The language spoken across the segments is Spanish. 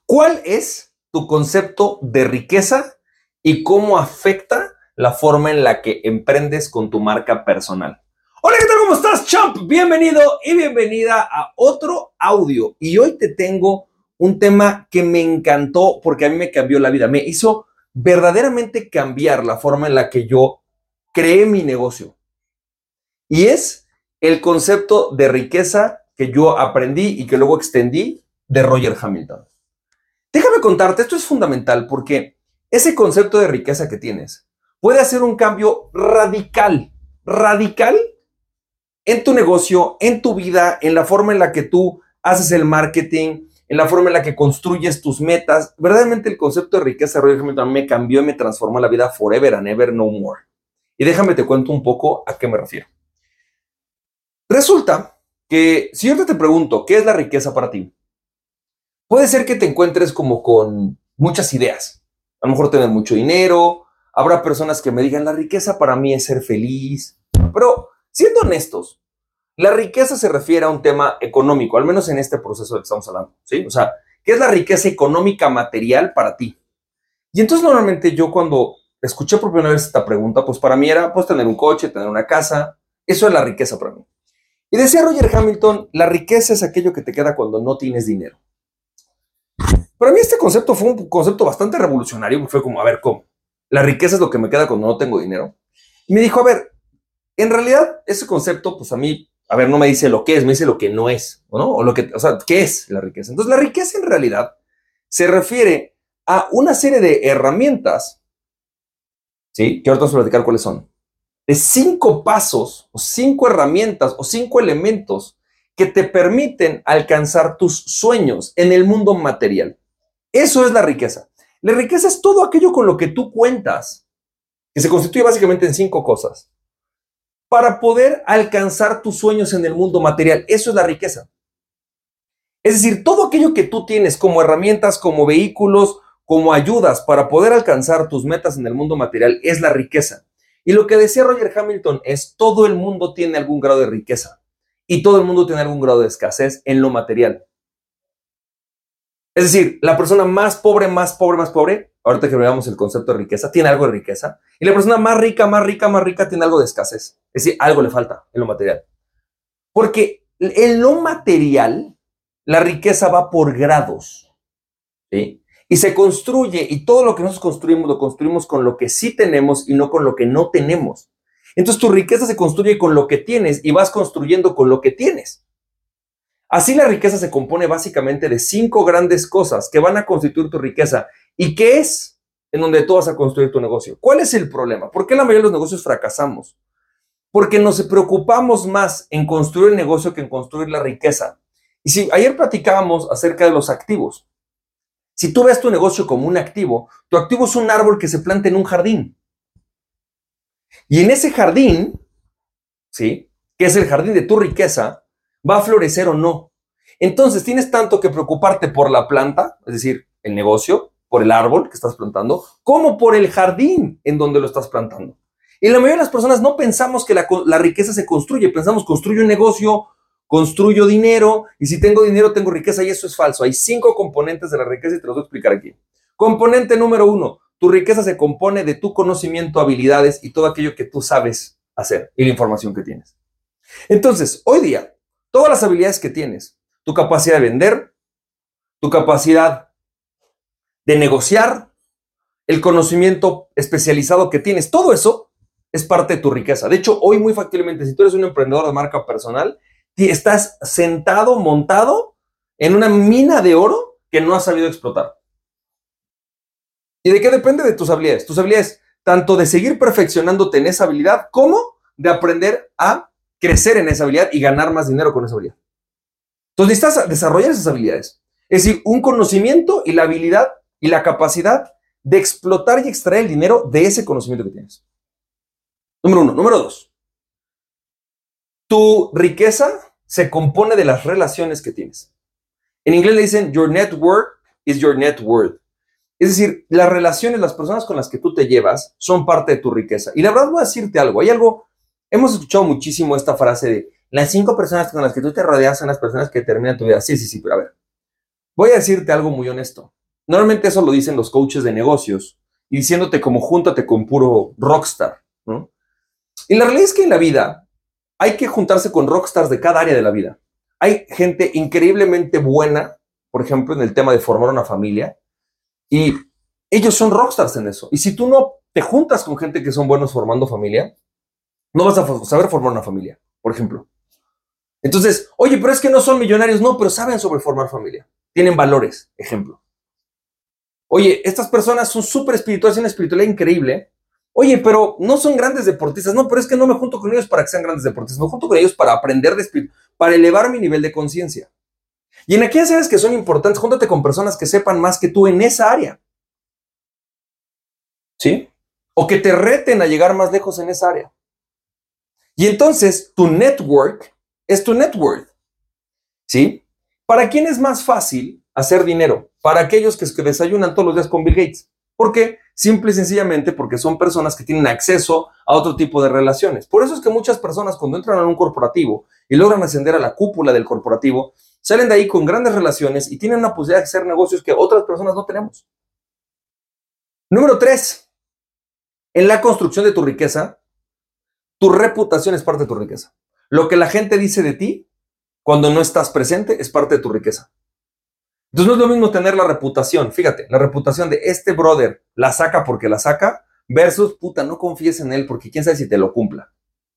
¿Cuál es tu concepto de riqueza y cómo afecta la forma en la que emprendes con tu marca personal? Hola, ¿qué tal? ¿Cómo estás, champ? Bienvenido y bienvenida a otro audio. Y hoy te tengo un tema que me encantó porque a mí me cambió la vida. Me hizo verdaderamente cambiar la forma en la que yo creé mi negocio. Y es el concepto de riqueza que yo aprendí y que luego extendí de Roger Hamilton. Déjame contarte, esto es fundamental porque ese concepto de riqueza que tienes puede hacer un cambio radical en tu negocio, en tu vida, en la forma en la que tú haces el marketing, en la forma en la que construyes tus metas. Verdaderamente el concepto de riqueza de Roger Hamilton me cambió y me transformó la vida forever and ever, no more. Y déjame te cuento un poco a qué me refiero. Resulta que si yo te pregunto, ¿qué es la riqueza para ti? Puede ser que te encuentres como con muchas ideas. A lo mejor tener mucho dinero. Habrá personas que me digan, la riqueza para mí es ser feliz. Pero siendo honestos, la riqueza se refiere a un tema económico, al menos en este proceso del que estamos hablando, ¿sí? O sea, ¿qué es la riqueza económica material para ti? Y entonces normalmente yo cuando escuché por primera vez esta pregunta, pues para mí era pues tener un coche, tener una casa. Eso es la riqueza para mí. Y decía Roger Hamilton, la riqueza es aquello que te queda cuando no tienes dinero. Para mí este concepto fue un concepto bastante revolucionario, porque fue como, a ver, ¿cómo? La riqueza es lo que me queda cuando no tengo dinero. Y me dijo, a ver, en realidad ese concepto, pues a mí, a ver, no me dice lo que es, me dice lo que no es, ¿no? O sea, ¿qué es la riqueza? Entonces, la riqueza en realidad se refiere a una serie de herramientas, ¿sí? Que ahorita vamos a platicar cuáles son. De 5 pasos, o 5 herramientas, o 5 elementos que te permiten alcanzar tus sueños en el mundo material. Eso es la riqueza. La riqueza es todo aquello con lo que tú cuentas, que se constituye básicamente en 5 cosas, para poder alcanzar tus sueños en el mundo material. Eso es la riqueza. Es decir, todo aquello que tú tienes como herramientas, como vehículos, como ayudas para poder alcanzar tus metas en el mundo material es la riqueza. Y lo que decía Roger Hamilton es, todo el mundo tiene algún grado de riqueza y todo el mundo tiene algún grado de escasez en lo material. Es decir, la persona más pobre, ahorita que veamos el concepto de riqueza, tiene algo de riqueza. Y la persona más rica, tiene algo de escasez. Es decir, algo le falta en lo material. Porque en lo material, la riqueza va por grados, ¿sí? Y se construye, y todo lo que nosotros construimos, lo construimos con lo que sí tenemos y no con lo que no tenemos. Entonces tu riqueza se construye con lo que tienes y vas construyendo con lo que tienes. Así la riqueza se compone básicamente de 5 grandes cosas que van a constituir tu riqueza. ¿Y qué es en donde tú vas a construir tu negocio? ¿Cuál es el problema? ¿Por qué la mayoría de los negocios fracasamos? Porque nos preocupamos más en construir el negocio que en construir la riqueza. Y si ayer platicábamos acerca de los activos, si tú ves tu negocio como un activo, tu activo es un árbol que se planta en un jardín. Y en ese jardín, ¿sí? Que es el jardín de tu riqueza, va a florecer o no. Entonces tienes tanto que preocuparte por la planta, es decir, el negocio, por el árbol que estás plantando, como por el jardín en donde lo estás plantando. Y la mayoría de las personas no pensamos que la riqueza se construye, pensamos construyo un negocio, construyo dinero, y si tengo dinero tengo riqueza, y eso es falso. Hay 5 componentes de la riqueza y te los voy a explicar aquí. Componente número 1, tu riqueza se compone de tu conocimiento, habilidades y todo aquello que tú sabes hacer y la información que tienes. Entonces, hoy día, todas las habilidades que tienes, tu capacidad de vender, tu capacidad de negociar, el conocimiento especializado que tienes, todo eso es parte de tu riqueza. De hecho, hoy muy factiblemente, si tú eres un emprendedor de marca personal, estás sentado, montado en una mina de oro que no has sabido explotar. ¿Y de qué depende? De tus habilidades. Tus habilidades, tanto de seguir perfeccionándote en esa habilidad, como de aprender a crecer en esa habilidad y ganar más dinero con esa habilidad. Entonces necesitas desarrollar esas habilidades. Es decir, un conocimiento y la habilidad y la capacidad de explotar y extraer el dinero de ese conocimiento que tienes. Número 1. Número 2. Tu riqueza se compone de las relaciones que tienes. En inglés le dicen, your network is your net worth. Es decir, las relaciones, las personas con las que tú te llevas son parte de tu riqueza. Y la verdad voy a decirte algo. Hemos escuchado muchísimo esta frase de las 5 personas con las que tú te rodeas son las personas que terminan tu vida. Sí, pero a ver, voy a decirte algo muy honesto. Normalmente eso lo dicen los coaches de negocios y diciéndote como júntate con puro rockstar, ¿no? Y la realidad es que en la vida hay que juntarse con rockstars de cada área de la vida. Hay gente increíblemente buena, por ejemplo, en el tema de formar una familia, y ellos son rockstars en eso. Y si tú no te juntas con gente que son buenos formando familia, no vas a saber formar una familia, por ejemplo. Entonces, oye, pero es que no son millonarios. No, pero saben sobre formar familia. Tienen valores, ejemplo. Oye, estas personas son súper espirituales, tienen una espiritualidad increíble. Oye, pero no son grandes deportistas. No, pero es que no me junto con ellos para que sean grandes deportistas. Me junto con ellos para aprender de espíritu, para elevar mi nivel de conciencia. Y en aquellas áreas que son importantes, júntate con personas que sepan más que tú en esa área. ¿Sí? O que te reten a llegar más lejos en esa área. Y entonces, tu network es tu net worth. ¿Sí? ¿Para quién es más fácil hacer dinero? Para aquellos que desayunan todos los días con Bill Gates. ¿Por qué? Simple y sencillamente porque son personas que tienen acceso a otro tipo de relaciones. Por eso es que muchas personas cuando entran a un corporativo y logran ascender a la cúpula del corporativo, salen de ahí con grandes relaciones y tienen una posibilidad de hacer negocios que otras personas no tenemos. Número 3. En la construcción de tu riqueza, tu reputación es parte de tu riqueza. Lo que la gente dice de ti cuando no estás presente es parte de tu riqueza. Entonces no es lo mismo tener la reputación, fíjate, la reputación de este brother la saca porque la saca versus, puta, no confíes en él porque quién sabe si te lo cumpla.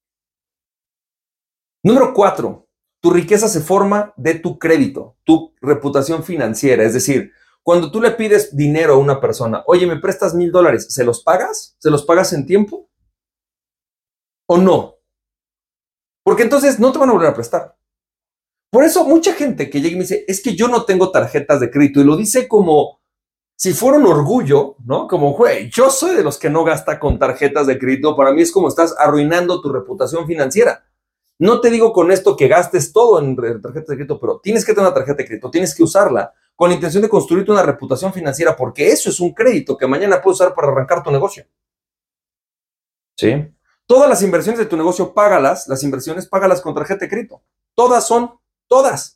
Número 4, tu riqueza se forma de tu crédito, tu reputación financiera. Es decir, cuando tú le pides dinero a una persona, oye, ¿me prestas $1,000? ¿Se los pagas? ¿Se los pagas en tiempo? ¿O no? Porque entonces no te van a volver a prestar. Por eso mucha gente que llega y me dice, es que yo no tengo tarjetas de crédito, y lo dice como si fuera un orgullo, ¿no? Como, güey, yo soy de los que no gasta con tarjetas de crédito. Para mí es como estás arruinando tu reputación financiera. No te digo con esto que gastes todo en tarjetas de crédito, pero tienes que tener una tarjeta de crédito, tienes que usarla con la intención de construirte una reputación financiera, porque eso es un crédito que mañana puedes usar para arrancar tu negocio. ¿Sí? Todas las inversiones de tu negocio, págalas, las inversiones, págalas con tarjeta de crédito. Todas.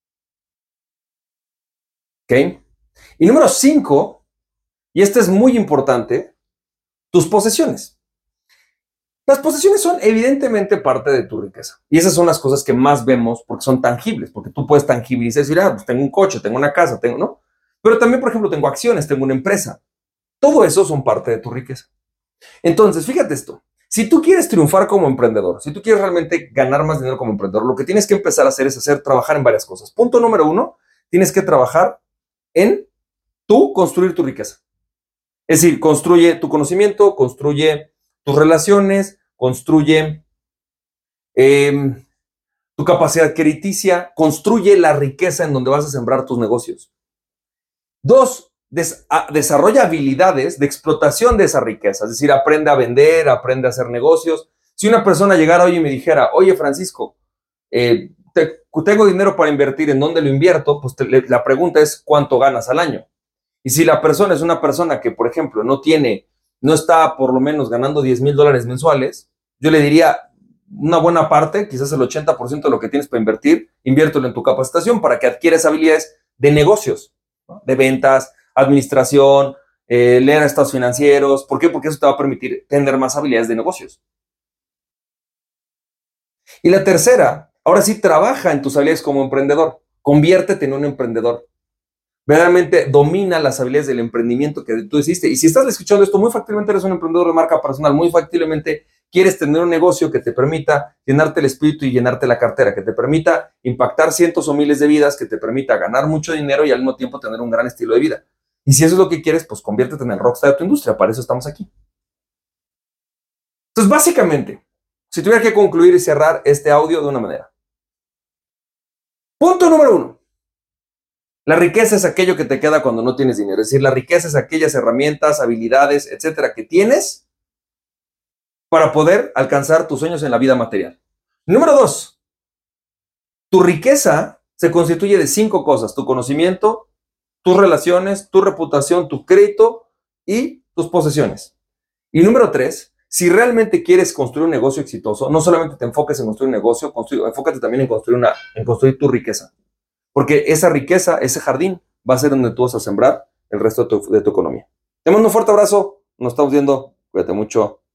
¿Ok? Y número 5, y este es muy importante, tus posesiones. Las posesiones son evidentemente parte de tu riqueza. Y esas son las cosas que más vemos porque son tangibles, porque tú puedes tangibilizar y decir, pues tengo un coche, tengo una casa, ¿no? Pero también, por ejemplo, tengo acciones, tengo una empresa. Todo eso son parte de tu riqueza. Entonces, fíjate esto. Si tú quieres triunfar como emprendedor, si tú quieres realmente ganar más dinero como emprendedor, lo que tienes que empezar a hacer es trabajar en varias cosas. Punto número 1, tienes que trabajar en tú construir tu riqueza. Es decir, construye tu conocimiento, construye tus relaciones, construye tu capacidad crediticia, construye la riqueza en donde vas a sembrar tus negocios. 2, desarrolla habilidades de explotación de esa riqueza, es decir, aprende a vender, aprende a hacer negocios. Si una persona llegara hoy y me dijera, oye, Francisco, tengo dinero para invertir, ¿en dónde lo invierto? Pues la pregunta es, ¿cuánto ganas al año? Y si la persona es una persona que, por ejemplo, no está por lo menos ganando $10,000 mensuales, yo le diría, una buena parte, quizás el 80% de lo que tienes para invertir, inviértelo en tu capacitación para que adquieras habilidades de negocios, ¿no? De ventas, administración, leer estados financieros. ¿Por qué? Porque eso te va a permitir tener más habilidades de negocios. Y la tercera, ahora sí, trabaja en tus habilidades como emprendedor. Conviértete en un emprendedor. Verdaderamente domina las habilidades del emprendimiento que tú hiciste. Y si estás escuchando esto, muy factiblemente eres un emprendedor de marca personal, muy factiblemente quieres tener un negocio que te permita llenarte el espíritu y llenarte la cartera, que te permita impactar cientos o miles de vidas, que te permita ganar mucho dinero y al mismo tiempo tener un gran estilo de vida. Y si eso es lo que quieres, pues conviértete en el rockstar de tu industria. Para eso estamos aquí. Entonces, básicamente, si tuviera que concluir y cerrar este audio de una manera. Punto número 1. La riqueza es aquello que te queda cuando no tienes dinero. Es decir, la riqueza es aquellas herramientas, habilidades, etcétera, que tienes para poder alcanzar tus sueños en la vida material. Número 2. Tu riqueza se constituye de 5 cosas: tu conocimiento, tus relaciones, tu reputación, tu crédito y tus posesiones. Y número 3. Si realmente quieres construir un negocio exitoso, no solamente te enfoques en construir un negocio, enfócate también en construir tu riqueza. Porque esa riqueza, ese jardín, va a ser donde tú vas a sembrar el resto de tu economía. Te mando un fuerte abrazo. Nos estamos viendo. Cuídate mucho.